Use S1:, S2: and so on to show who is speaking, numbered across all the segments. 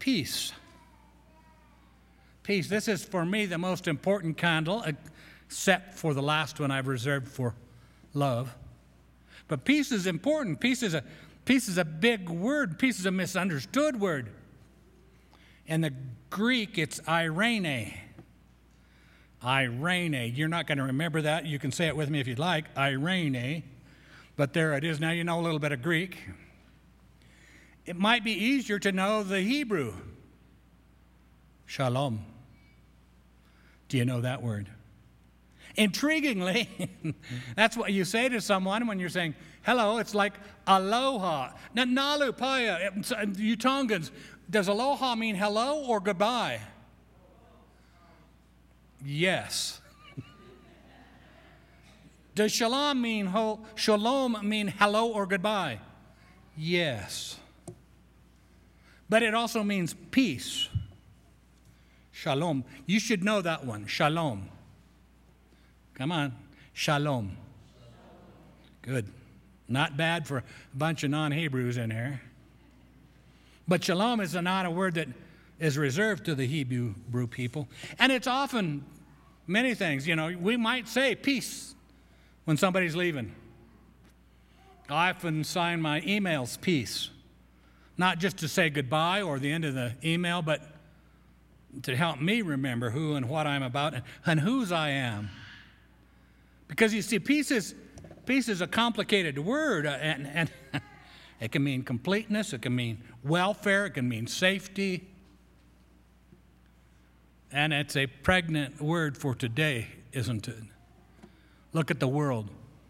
S1: peace. Peace. This is, for me, the most important candle, except for the last one I've reserved for love. But peace is important. Peace is a big word. Peace is a misunderstood word. In the Greek, it's eirene. Eirene. You're not going to remember that. You can say it with me if you'd like. Eirene. But there it is. Now you know a little bit of Greek. It might be easier to know the Hebrew. Shalom. Do you know that word? Intriguingly, that's what you say to someone when you're saying hello. It's like aloha. Now, nalu paya, you Tongans, does aloha mean hello or goodbye? Yes. Does shalom mean hello or goodbye? Yes. But it also means peace. Shalom. You should know that one. Shalom. Come on. Shalom. Good. Not bad for a bunch of non-Hebrews in here. But shalom is not a word that is reserved to the Hebrew people. And it's often many things. You know, we might say peace when somebody's leaving. I often sign my emails peace. Not just to say goodbye or the end of the email, but to help me remember who and what I'm about and whose I am. Because you see, peace is a complicated word, and it can mean completeness, it can mean welfare, it can mean safety. And it's a pregnant word for today, isn't it? Look at the world.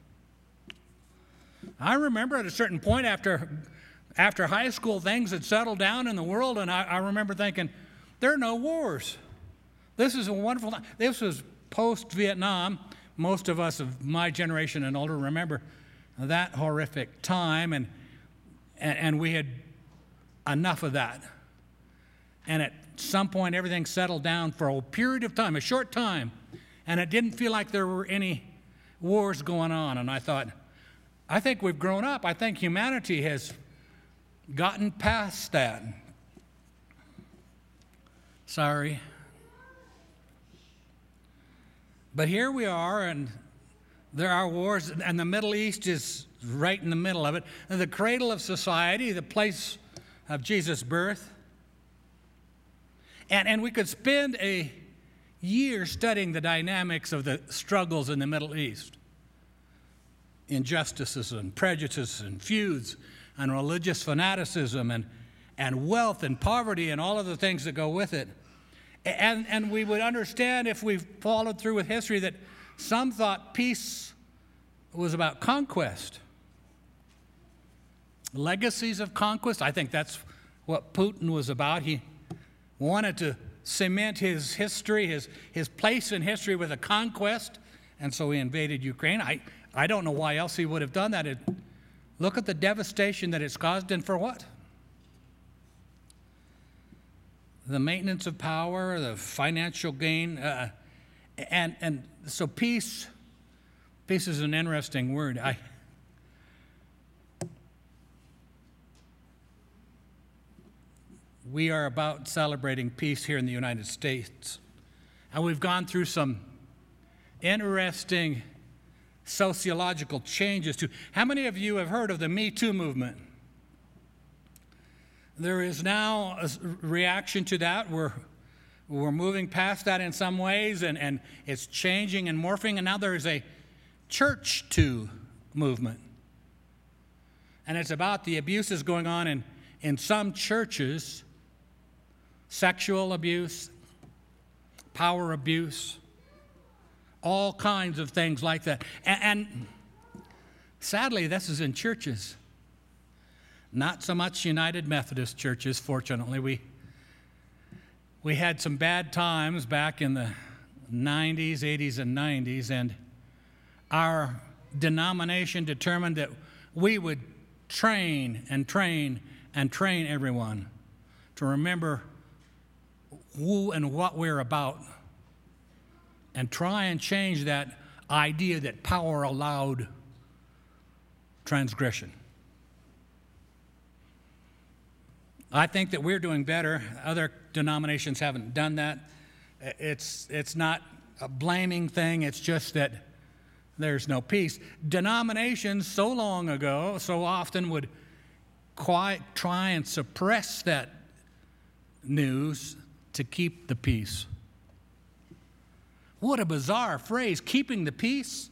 S1: I remember at a certain point after high school, things had settled down in the world, and I remember thinking, there are no wars. This is a wonderful time. This was post-Vietnam. Most of us of my generation and older remember that horrific time, and we had enough of that. And at some point, everything settled down for a period of time, a short time, and it didn't feel like there were any wars going on. And I thought, I think we've grown up. I think humanity has gotten past that. Sorry. But here we are, and there are wars, and the Middle East is right in the middle of it. And the cradle of society, the place of Jesus' birth. And we could spend a year studying the dynamics of the struggles in the Middle East. Injustices and prejudices and feuds and religious fanaticism and wealth and poverty and all of the things that go with it. And we would understand if we followed through with history that some thought peace was about conquest. Legacies of conquest. I think that's what Putin was about. He wanted to cement his history, his place in history with a conquest, and so he invaded Ukraine. I don't know why else he would have done that. Look at the devastation that it's caused, and for what? The maintenance of power, the financial gain, and so peace is an interesting word. We are about celebrating peace here in the United States, and we've gone through some interesting sociological changes too. How many of you have heard of the Me Too movement? There is now a reaction to that. We're moving past that in some ways, and it's changing and morphing, and now there is a Church Too movement. And it's about the abuses going on in some churches, sexual abuse, power abuse, all kinds of things like that. And sadly, this is in churches. Not so much United Methodist churches, fortunately. We had some bad times back in the 90s, 80s, and 90s, and our denomination determined that we would train everyone to remember who and what we're about and try and change that idea that power allowed transgression. I think that we're doing better. Other denominations haven't done that. It's not a blaming thing. It's just that there's no peace. Denominations so long ago, so often would quite try and suppress that news to keep the peace. What a bizarre phrase, keeping the peace.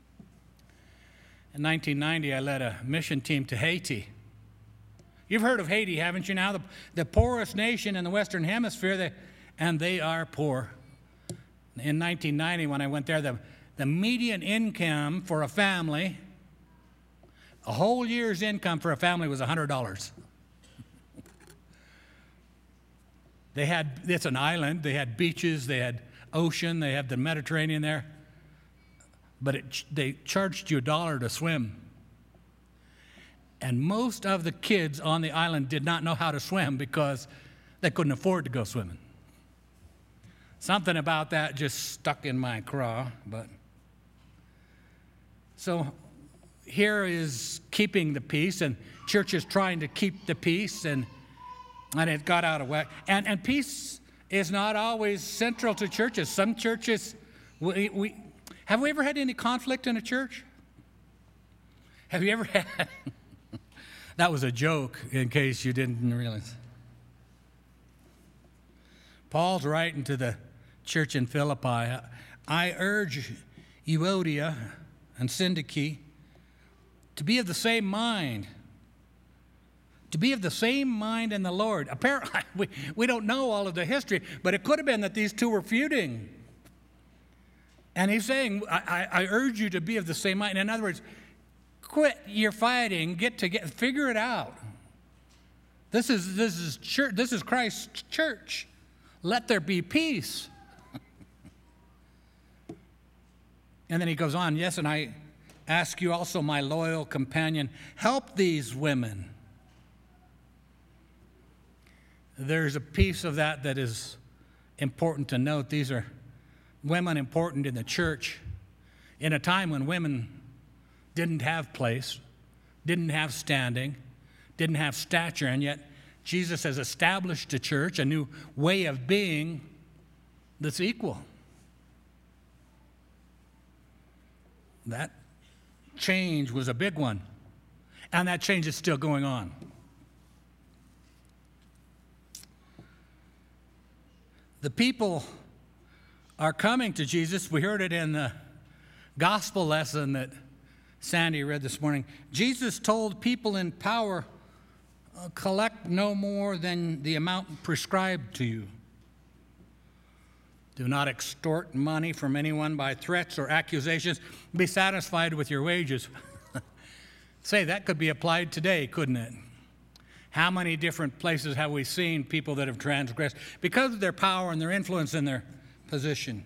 S1: In 1990, I led a mission team to Haiti. You've heard of Haiti, haven't you now? The poorest nation in the Western Hemisphere, and they are poor. In 1990, when I went there, the median income for a family, a whole year's income for a family was $100. It's an island, they had beaches, they had ocean, they have the Mediterranean there, but they charged you $1 to swim. And most of the kids on the island did not know how to swim because they couldn't afford to go swimming. Something about that just stuck in my craw. But so here is keeping the peace, and churches trying to keep the peace, and it got out of whack. And peace is not always central to churches. Some churches, have we ever had any conflict in a church? Have you ever had? That was a joke, in case you didn't realize. Paul's writing to the church in Philippi, I urge Euodia and Syntyche to be of the same mind. To be of the same mind in the Lord. Apparently, we don't know all of the history, but it could have been that these two were feuding. And he's saying, I urge you to be of the same mind. In other words, quit your fighting, figure it out. This is church, this is Christ's church. Let there be peace. And then he goes on, yes, and I ask you also, my loyal companion, help these women. There's a piece of that is important to note. These are women important in the church in a time when women didn't have place, didn't have standing, didn't have stature, and yet Jesus has established a church, a new way of being that's equal. That change was a big one, and that change is still going on. The people are coming to Jesus. We heard it in the gospel lesson that Sandy read this morning. Jesus told people in power, collect no more than the amount prescribed to you. Do not extort money from anyone by threats or accusations. Be satisfied with your wages. Say, that could be applied today, couldn't it? How many different places have we seen people that have transgressed because of their power and their influence and their position?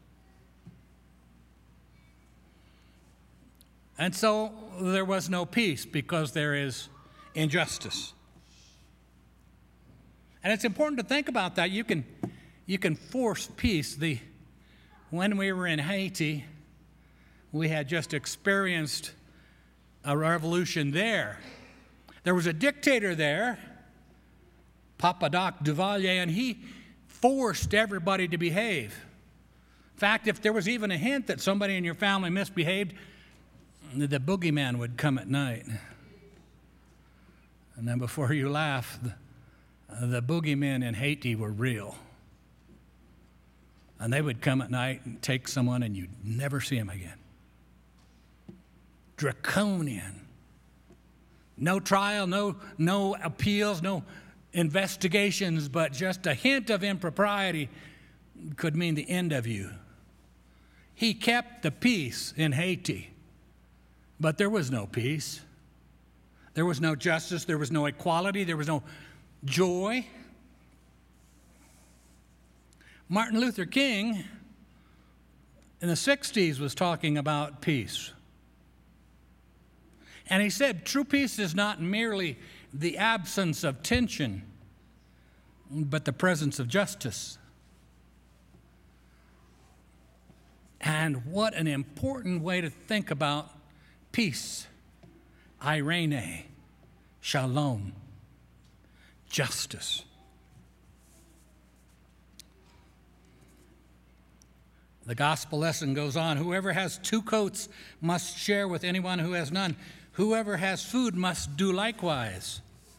S1: And so there was no peace because there is injustice. And it's important to think about that. You can force peace. When we were in Haiti, we had just experienced a revolution there. There was a dictator there, Papa Doc Duvalier, and he forced everybody to behave. In fact, if there was even a hint that somebody in your family misbehaved, the boogeyman would come at night. And then before you laugh, the boogeymen in Haiti were real. And they would come at night and take someone and you'd never see them again. Draconian. No trial, no appeals, no investigations, but just a hint of impropriety could mean the end of you. He kept the peace in Haiti, but there was no peace. There was no justice. There was no equality. There was no joy. Martin Luther King in the 60s was talking about peace. And he said, true peace is not merely the absence of tension, but the presence of justice. And what an important way to think about peace. Irene, shalom. justice. The gospel lesson goes on. Whoever has 2 coats must share with anyone who has none. Whoever has food must do likewise.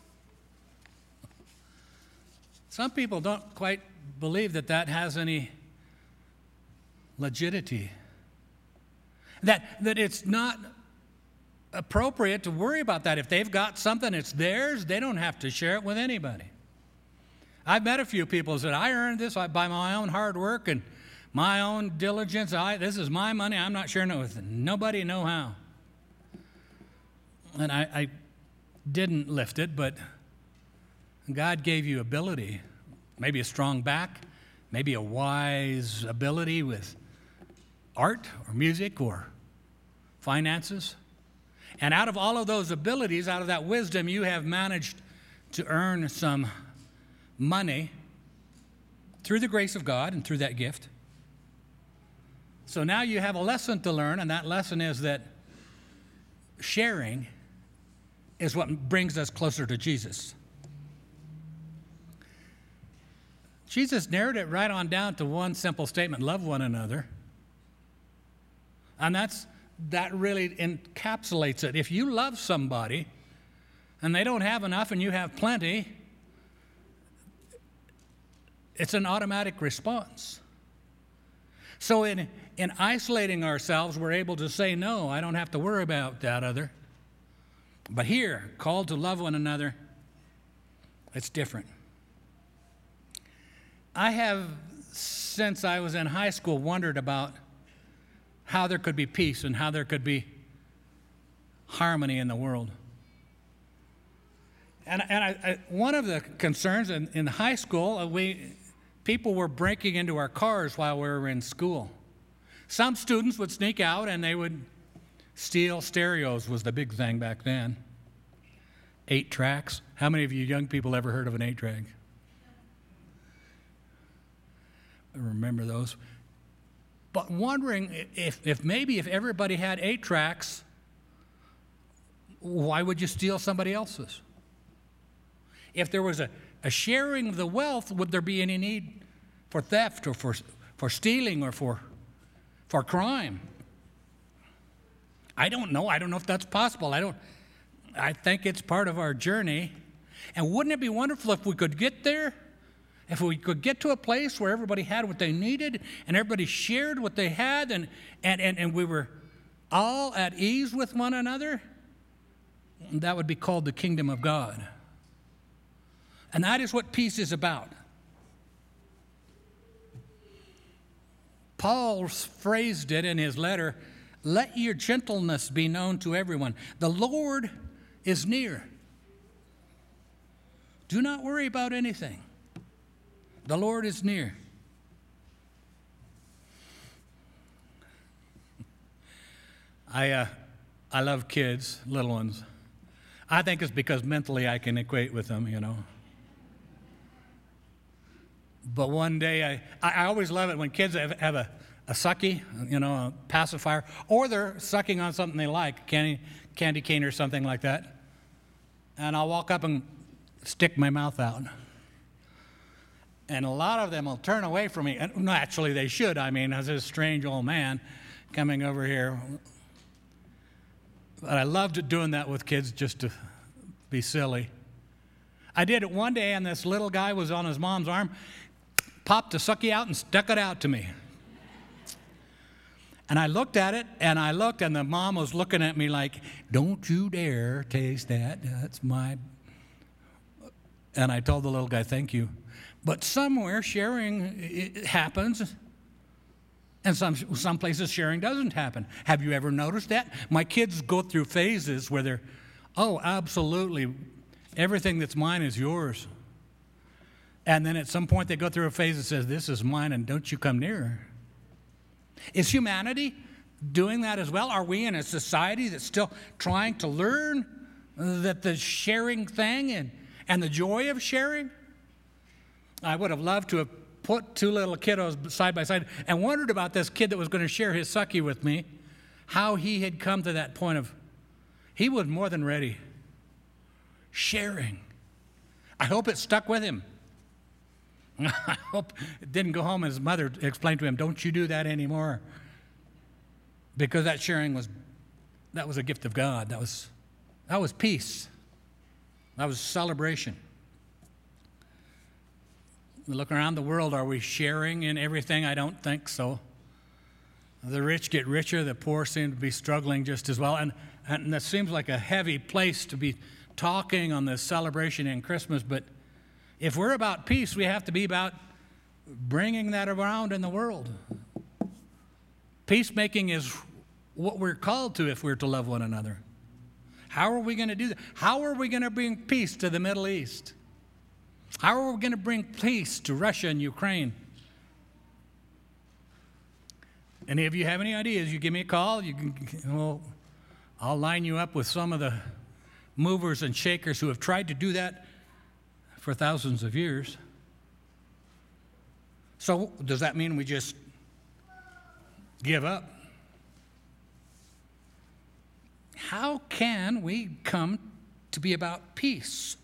S1: Some people don't quite believe that that has any legitimacy. That it's not appropriate to worry about that. If they've got something, it's theirs. They don't have to share it with anybody. I've met a few people who said, I earned this by my own hard work and my own diligence. This is my money. I'm not sharing it with nobody, no how. And I didn't lift it, but God gave you ability, maybe a strong back, maybe a wise ability with art or music or finances. And out of all of those abilities, out of that wisdom, you have managed to earn some money through the grace of God and through that gift. So now you have a lesson to learn, and that lesson is that sharing is what brings us closer to Jesus. Jesus narrowed it right on down to one simple statement: love one another. And that really encapsulates it. If you love somebody and they don't have enough and you have plenty, it's an automatic response. So in isolating ourselves, we're able to say, no, I don't have to worry about that other. But here, called to love one another, it's different. I have, since I was in high school, wondered about how there could be peace and how there could be harmony in the world. And one of the concerns in high school, people were breaking into our cars while we were in school. Some students would sneak out and they would steal stereos, was the big thing back then. 8 tracks. How many of you young people ever heard of an 8-track? I remember those. But wondering if maybe if everybody had 8 tracks, why would you steal somebody else's? If there was a sharing of the wealth, would there be any need for theft or for stealing or for crime? I don't know. I don't know if that's possible. I think it's part of our journey. And wouldn't it be wonderful if we could get there? If we could get to a place where everybody had what they needed and everybody shared what they had and we were all at ease with one another? That would be called the kingdom of God. And that is what peace is about. Paul phrased it in his letter, let your gentleness be known to everyone. The Lord is near. Do not worry about anything. The Lord is near. I love kids, little ones. I think it's because mentally I can equate with them, you know. But one day, I always love it when kids have a sucky, you know, a pacifier, or they're sucking on something they like, candy cane or something like that. And I'll walk up and stick my mouth out. And a lot of them will turn away from me. And naturally, they should. I mean, as this strange old man coming over here. But I loved doing that with kids just to be silly. I did it one day, and this little guy was on his mom's arm, popped a sucky out and stuck it out to me. And I looked at it, and the mom was looking at me like, don't you dare taste that. That's my... And I told the little guy, thank you. But somewhere sharing it happens, and some places sharing doesn't happen. Have you ever noticed that? My kids go through phases where they're, oh, absolutely, everything that's mine is yours. And then at some point they go through a phase that says, this is mine and don't you come near. Is humanity doing that as well? Are we in a society that's still trying to learn that the sharing thing and the joy of sharing? I would have loved to have put 2 little kiddos side by side and wondered about this kid that was going to share his sucky with me, how he had come to that point of, he was more than ready. Sharing. I hope it stuck with him. I hope it didn't go home and his mother explained to him, don't you do that anymore. Because that sharing was a gift of God. That was peace. That was celebration. We look around the world, are we sharing in everything? I don't think so. The rich get richer, the poor seem to be struggling just as well. And that seems like a heavy place to be talking on this celebration in Christmas, but if we're about peace, we have to be about bringing that around in the world. Peacemaking is what we're called to if we're to love one another. How are we going to do that? How are we going to bring peace to the Middle East? How are we going to bring peace to Russia and Ukraine? Any of you have any ideas, you give me a call. I'll line you up with some of the movers and shakers who have tried to do that for thousands of years. So does that mean we just give up? How can we come to be about peace?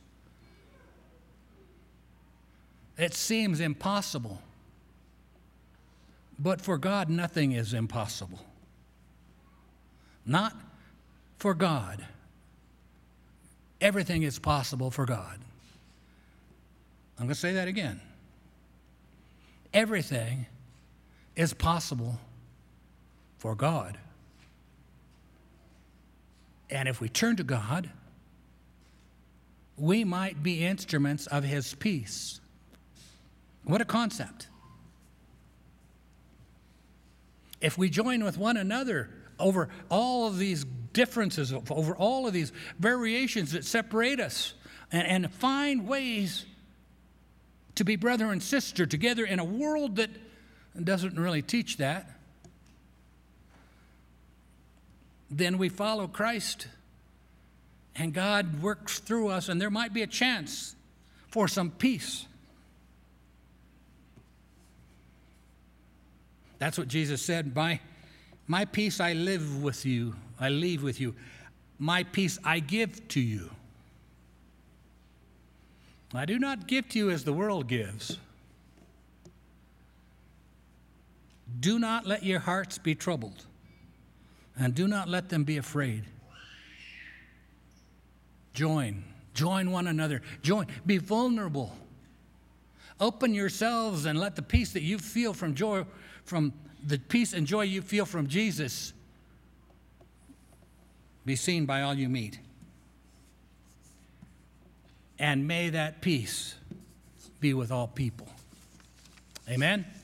S1: It seems impossible. But for God, nothing is impossible. Not for God. Everything is possible for God. I'm going to say that again. Everything is possible for God. And if we turn to God, we might be instruments of His peace. What a concept. If we join with one another over all of these differences, over all of these variations that separate us, and find ways to be brother and sister together in a world that doesn't really teach that, then we follow Christ and God works through us, and there might be a chance for some peace. That's what Jesus said, my peace I live with you, I leave with you. My peace I give to you. I do not give to you as the world gives. Do not let your hearts be troubled, and do not let them be afraid. Join one another. Be vulnerable. Open yourselves and let the peace that you feel from the peace and joy you feel from Jesus be seen by all you meet. And may that peace be with all people. Amen?